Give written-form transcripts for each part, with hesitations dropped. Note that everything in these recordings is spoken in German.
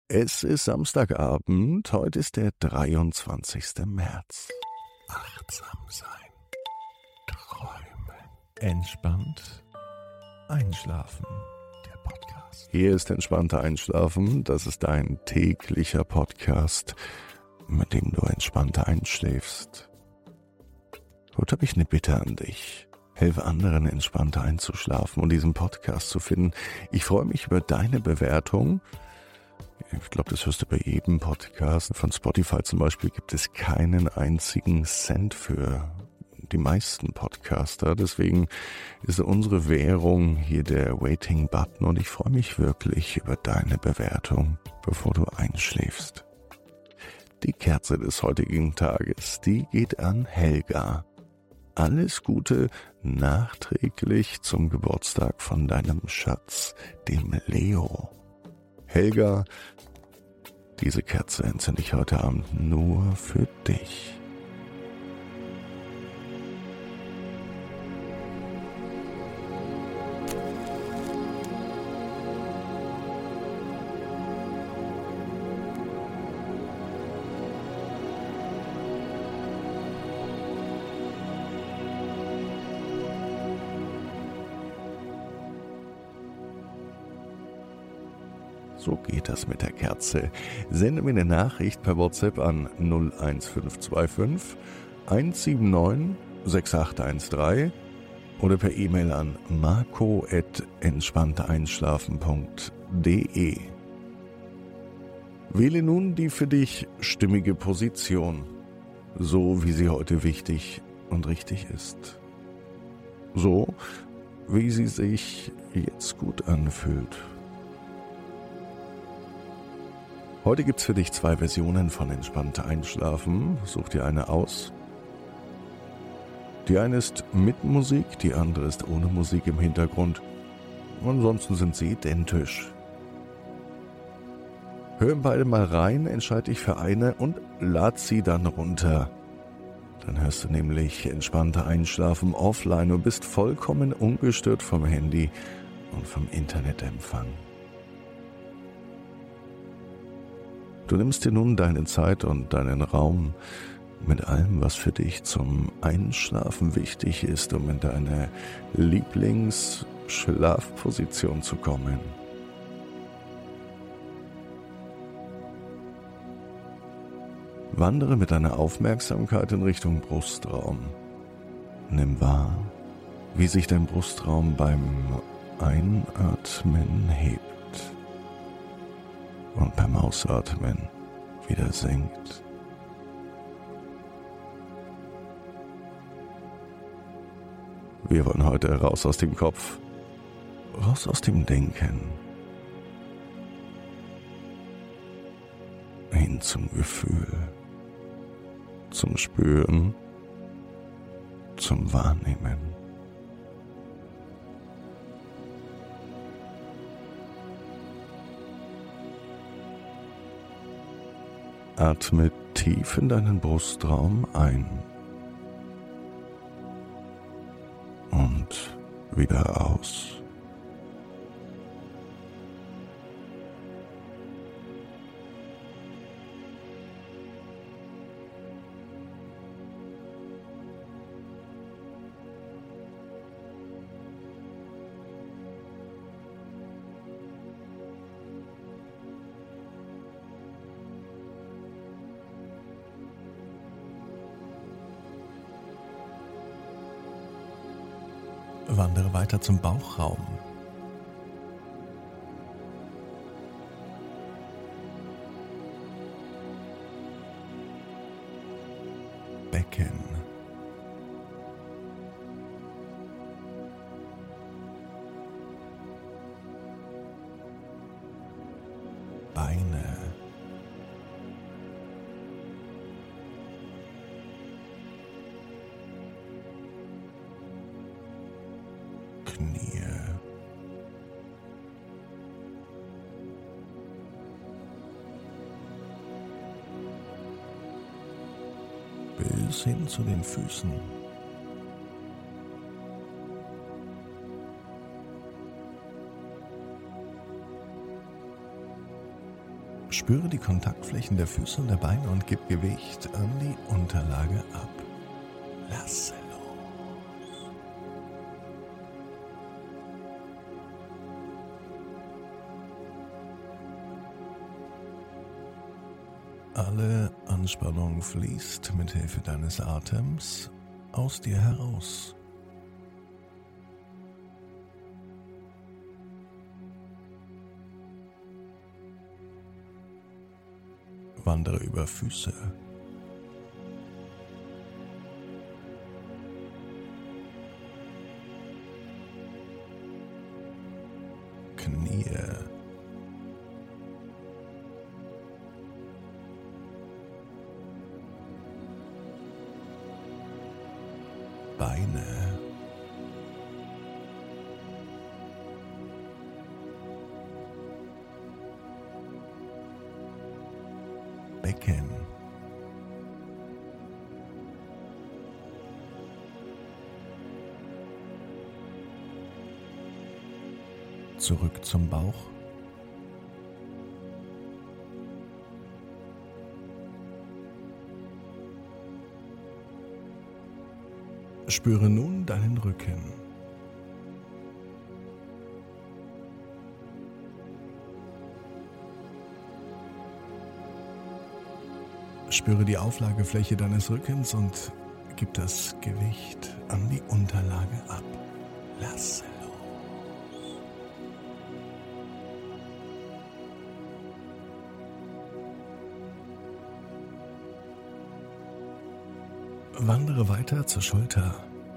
Es ist Samstagabend, heute ist der 23. März. Achtsam sein, träumen, entspannt einschlafen. Der Podcast. Hier ist entspannter Einschlafen, das ist dein täglicher Podcast, mit dem du entspannter einschläfst. Heute habe ich eine Bitte an dich. Helfe anderen, entspannter einzuschlafen und diesen Podcast zu finden. Ich freue mich über deine Bewertung. Ich glaube, das hörst du bei jedem Podcast. Von Spotify zum Beispiel gibt es keinen einzigen Cent für die meisten Podcaster. Deswegen ist unsere Währung hier der Waiting-Button und ich freue mich wirklich über deine Bewertung, bevor du einschläfst. Die Kerze des heutigen Tages, die geht an Helga. Alles Gute nachträglich zum Geburtstag von deinem Schatz, dem Leo. Helga, diese Kerze entzünde ich heute Abend nur für dich. So geht das mit der Kerze. Sende mir eine Nachricht per WhatsApp an 01525 179 6813 oder per E-Mail an marco@entspanntereinschlafen.de. Wähle nun die für dich stimmige Position, so wie sie heute wichtig und richtig ist. So, wie sie sich jetzt gut anfühlt. Heute gibt's für dich 2 Versionen von entspannter Einschlafen. Such dir eine aus. Die eine ist mit Musik, die andere ist ohne Musik im Hintergrund. Ansonsten sind sie identisch. Hör in beide mal rein, entscheide dich für eine und lad sie dann runter. Dann hörst du nämlich entspannter Einschlafen offline und bist vollkommen ungestört vom Handy und vom Internetempfang. Du nimmst dir nun deine Zeit und deinen Raum mit allem, was für dich zum Einschlafen wichtig ist, um in deine Lieblingsschlafposition zu kommen. Wandere mit deiner Aufmerksamkeit in Richtung Brustraum. Nimm wahr, wie sich dein Brustraum beim Einatmen hebt und beim Ausatmen wieder sinkt. Wir wollen heute raus aus dem Kopf, raus aus dem Denken, hin zum Gefühl, zum Spüren, zum Wahrnehmen. Atme tief in deinen Brustraum ein und wieder aus. Wandere weiter zum Bauchraum. Becken. Beine. Knie. Bis hin zu den Füßen. Spüre die Kontaktflächen der Füße und der Beine und gib Gewicht an die Unterlage ab. Lasse los. Alle Anspannung fließt mit Hilfe deines Atems aus dir heraus. Wandere über Füße, Knie, Beine, Becken, zurück zum Bauch, spüre nun deinen Rücken. Spüre die Auflagefläche deines Rückens und gib das Gewicht an die Unterlage ab. Lasse los. Wandere weiter zur Schulter.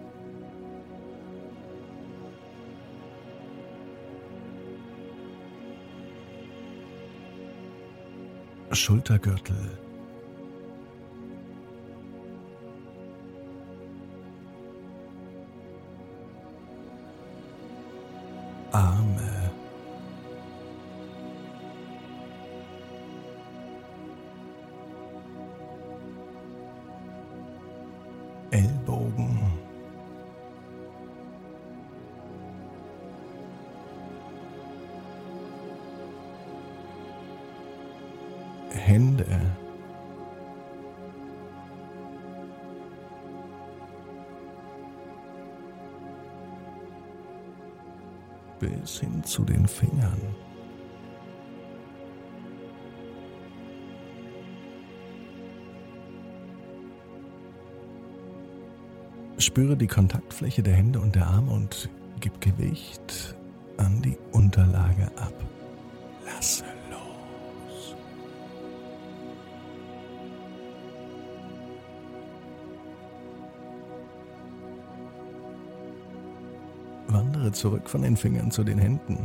Schultergürtel. Arme, Ellbogen, Hände, bis hin zu den Fingern. Spüre die Kontaktfläche der Hände und der Arme und gib Gewicht an die Unterlage ab. Lasse los. Wandere zurück von den Fingern zu den Händen.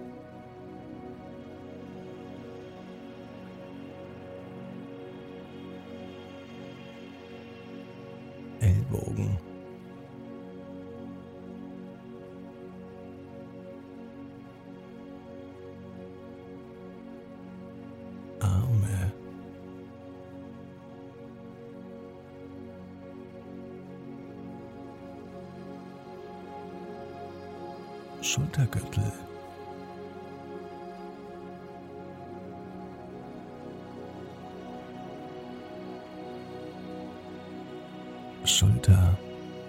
Ellbogen. Arme. Schultergürtel. Schulter.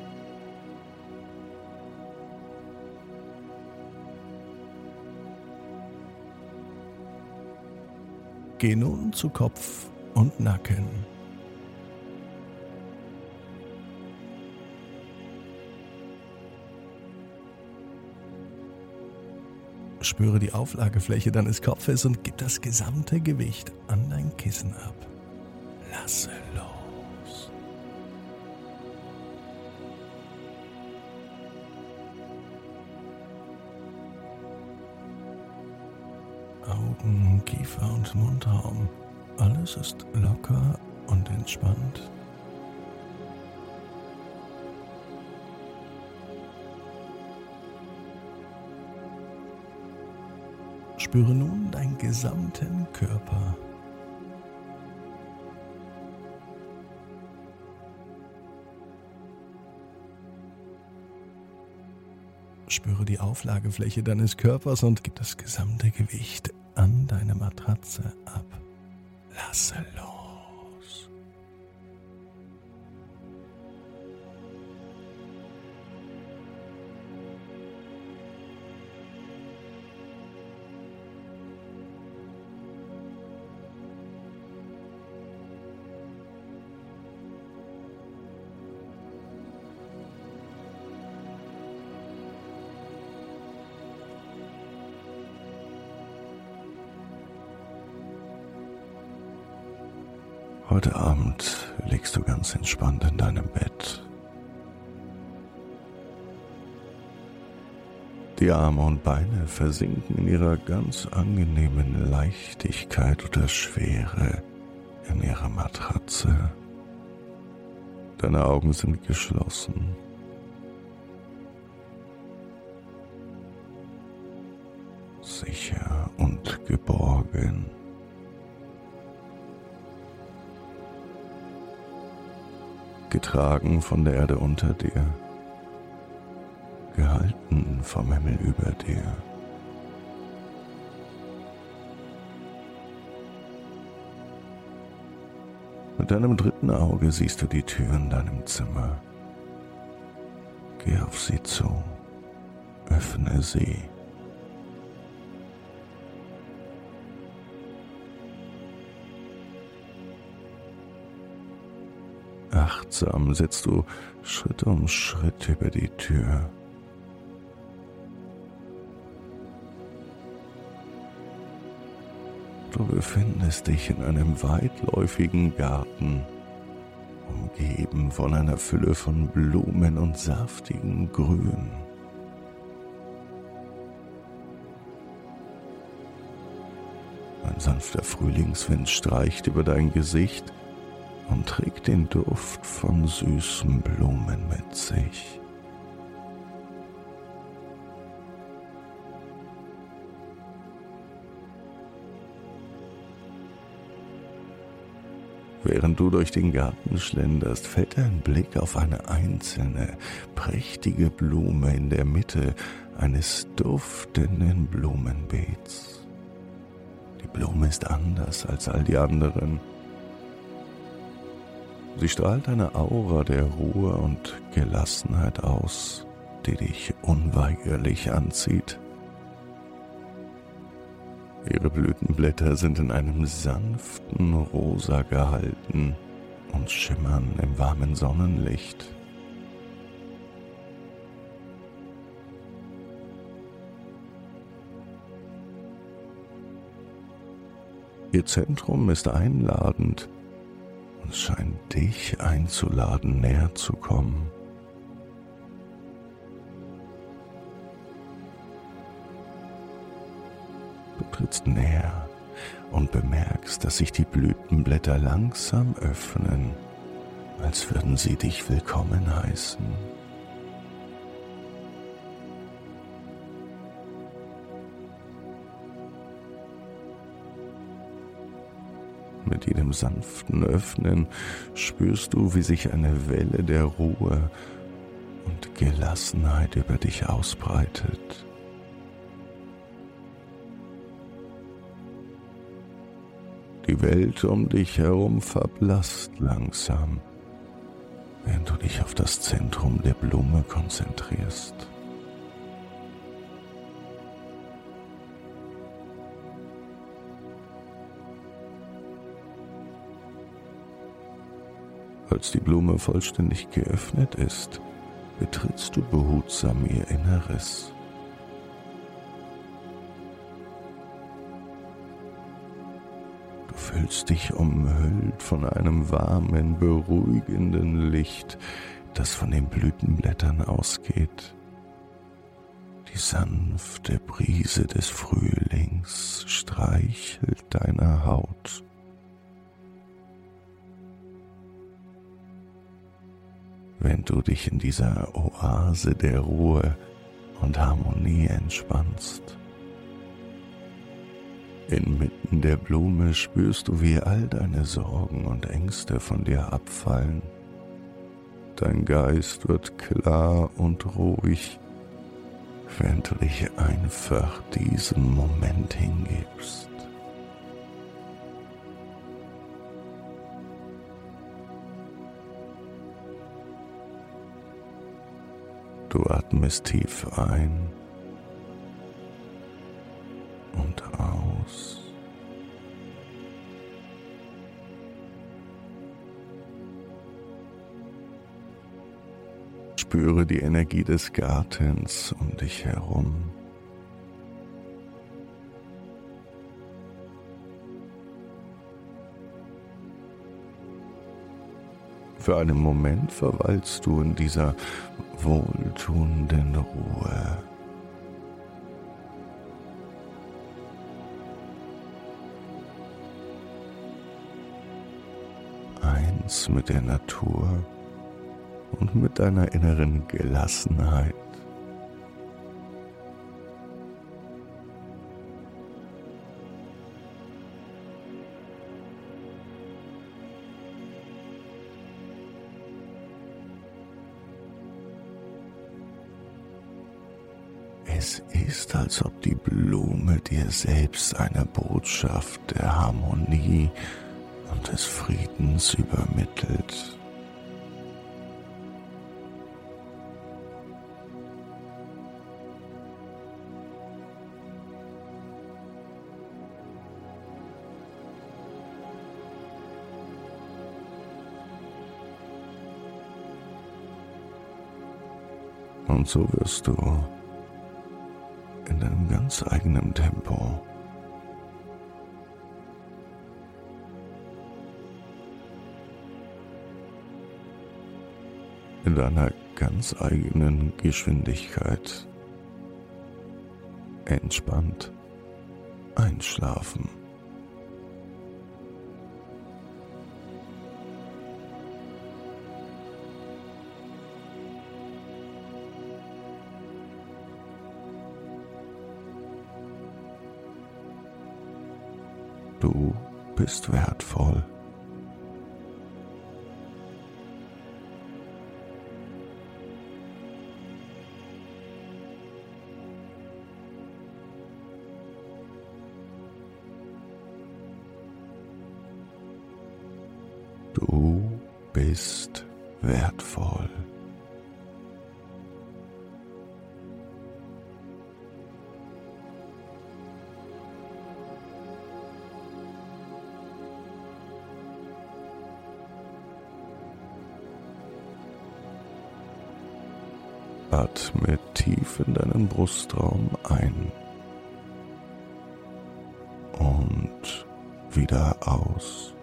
Geh nun zu Kopf und Nacken. Spüre die Auflagefläche deines Kopfes und gib das gesamte Gewicht an dein Kissen ab. Lasse los. Augen, Kiefer und Mundraum. Alles ist locker und entspannt. Spüre nun deinen gesamten Körper. Spüre die Auflagefläche deines Körpers und gib das gesamte Gewicht an deine Matratze ab. lasse los. Heute Abend liegst du ganz entspannt in deinem Bett. Die Arme und Beine versinken in ihrer ganz angenehmen Leichtigkeit oder Schwere in ihrer Matratze. Deine Augen sind geschlossen. Sicher und geborgen. Getragen von der Erde unter dir, gehalten vom Himmel über dir. Mit deinem dritten Auge siehst du die Tür in deinem Zimmer. Geh auf sie zu, öffne sie. Achtsam setzt du Schritt um Schritt über die Tür. Du befindest dich in einem weitläufigen Garten, umgeben von einer Fülle von Blumen und saftigem Grün. Ein sanfter Frühlingswind streicht über dein Gesicht und trägt den Duft von süßen Blumen mit sich. Während du durch den Garten schlenderst, fällt dein Blick auf eine einzelne, prächtige Blume in der Mitte eines duftenden Blumenbeets. Die Blume ist anders als all die anderen. Sie strahlt eine Aura der Ruhe und Gelassenheit aus, die dich unweigerlich anzieht. Ihre Blütenblätter sind in einem sanften Rosa gehalten und schimmern im warmen Sonnenlicht. Ihr Zentrum ist einladend und scheint dich einzuladen, näher zu kommen. Du trittst näher und bemerkst, dass sich die Blütenblätter langsam öffnen, als würden sie dich willkommen heißen. Mit jedem sanften Öffnen spürst du, wie sich eine Welle der Ruhe und Gelassenheit über dich ausbreitet. Die Welt um dich herum verblasst langsam, während du dich auf das Zentrum der Blume konzentrierst. Als die Blume vollständig geöffnet ist, betrittst du behutsam ihr Inneres. Du fühlst dich umhüllt von einem warmen, beruhigenden Licht, das von den Blütenblättern ausgeht. Die sanfte Brise des Frühlings streichelt deine Haut. Wenn du dich in dieser Oase der Ruhe und Harmonie entspannst. Inmitten der Blume spürst du, wie all deine Sorgen und Ängste von dir abfallen. Dein Geist wird klar und ruhig, während du dich einfach diesem Moment hingibst. Du atmest tief ein und aus. Spüre die Energie des Gartens um dich herum. Für einen Moment verweilst du in dieser wohltuenden Ruhe. Eins mit der Natur und mit deiner inneren Gelassenheit. Es ist, als ob die Blume dir selbst eine Botschaft der Harmonie und des Friedens übermittelt. Und so wirst du in deinem ganz eigenen Tempo in deiner ganz eigenen Geschwindigkeit entspannt einschlafen. Du bist wertvoll. Du bist wertvoll. Atme tief in deinen Brustraum ein und wieder aus.